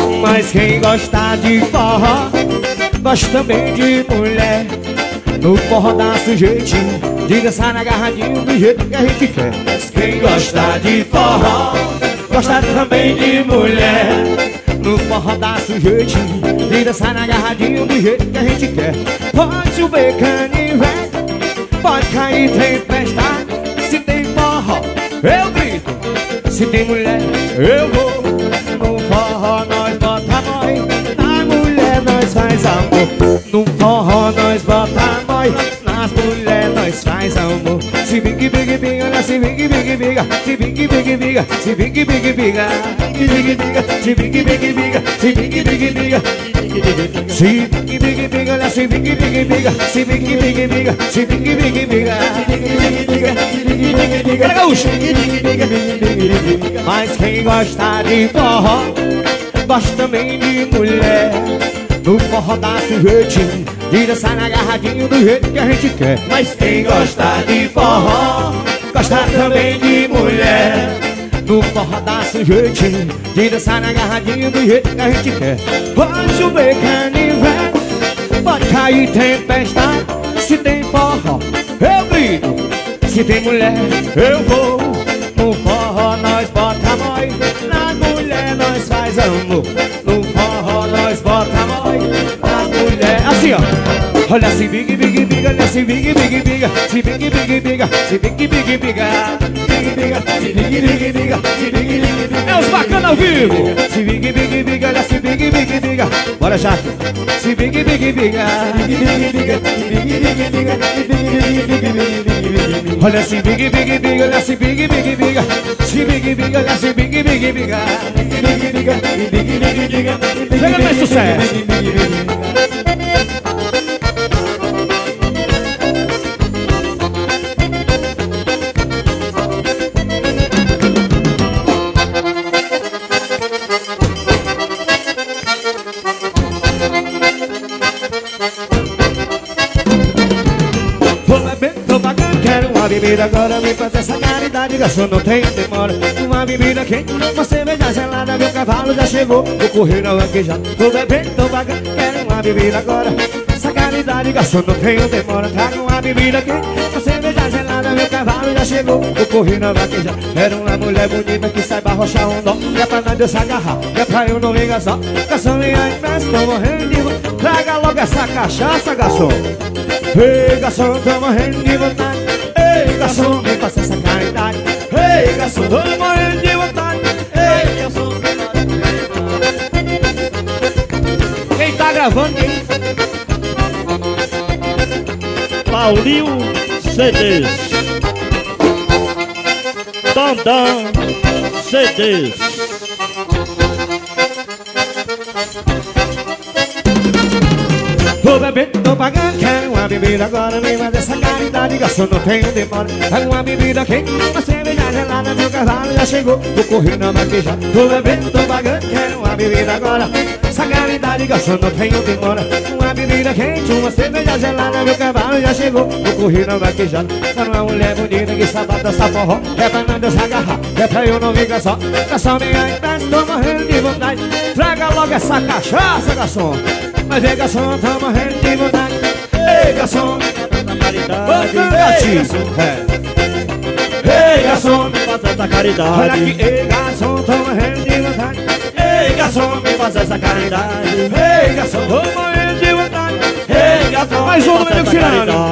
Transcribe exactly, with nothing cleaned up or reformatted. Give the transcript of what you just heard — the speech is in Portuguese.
Mas quem gosta de forró gosta também de mulher. No forró dá sujeitinho de dançar agarradinho do jeito que a gente quer. Mas quem gosta de forró gosta também de mulher. No forró dá sujeitinho de dançar agarradinho do jeito que a gente quer. Pode chover canivete, pode cair tempestade. Se tem forró, eu grito. Se tem mulher, eu vou. No forró nós bota mói, na mulher nós faz amor. No forró nós bota mói, nas mulheres nós faz amor. Se big big big, olha se big big biga. Se big big biga, se big big biga. Se big biga, se big big biga. Se big big biga. Se big big biga, olha se big big biga. Se big big biga, se big big biga. Olha gaúcho. Mas quem gosta de forró gosta também de mulher. No forró dá sujeitinho de dançar agarradinho do jeito que a gente quer. Mas quem gosta de forró gosta também de mulher. No forró dá sujeitinho de dançar agarradinho do jeito que a gente quer. Pode chover canivete, pode cair tempestade. Se tem forró, eu grito. Se tem mulher, eu vou. No forró nós bota mói, na mulher nós faz amor. No forró nós bota mói, na mulher. Assim ó, olha se big big biga, olha se big big biga. Se big big biga, se big big biga. Big biga, se big big biga, se big big biga. É os bacana ao vivo. Se big big biga, olha se big big biga. Bora Jaque. Se big big biga, big big biga, se big big biga, se big big biga. Olha se big big biga, olha se big big biga. Se big big, olha se big big biga. Big big biga, big big biga. Chega mais sucesso. Bebida agora vem fazer essa caridade. Garçom, não tem demora. Uma bebida quente, uma cerveja gelada. Meu cavalo já chegou, vou correr na vaquejada. Tô bebendo, tô vagando, quero uma bebida agora. Essa caridade, garçom, não tem demora. Traga uma bebida quente, uma cerveja gelada. Meu cavalo já chegou, vou correr na vaquejada. Quero uma mulher bonita que saiba arrochar um dó. É pra nós se agarrar, é pra eu não ligar só. Garçom, vem aí, festa, tô morrendo de vontade. Traga logo essa cachaça, garçom. Ei, garçom, tô morrendo de vontade. Ei, garçom, vem fazer essa caridade. Ei, garçom, tô morrendo de vontade. Ei, garçom, quem tá gravando, quem? Paulinho C Ds, Dandan C Ds. Tô bebendo, tô pagando, quero uma bebida agora. Vem mais essa caridade, garçom, não tenho demora. Traga uma bebida quente, uma cerveja gelada. Meu cavalo já chegou, vou correr na vaquejada. Tô bebendo, tô pagando, quero uma bebida agora. Essa caridade, garçom, não tenho demora. Uma bebida quente, uma cerveja gelada. Meu cavalo já chegou, vou correr na vaquejada. Quero uma mulher bonita que sabe dançar forró. É pra nós dançar agarrar, é pra eu não ficar só. Garçom, vem aí, tô morrendo de vontade. Traga logo essa cachaça, garçom. Mas vem, garçom, tô morrendo de vontade. Ei, garçom, Caridade. Ei, garçom, Ei, garçom, me faz essa caridade. olha aqui, ei, garçom, tô morrendo de vontade. Ei, garçom, me faz essa caridade. Ei, garçom, tô morrendo de vontade. Ei, garçom, Mais um me no faz meio essa tirando. caridade.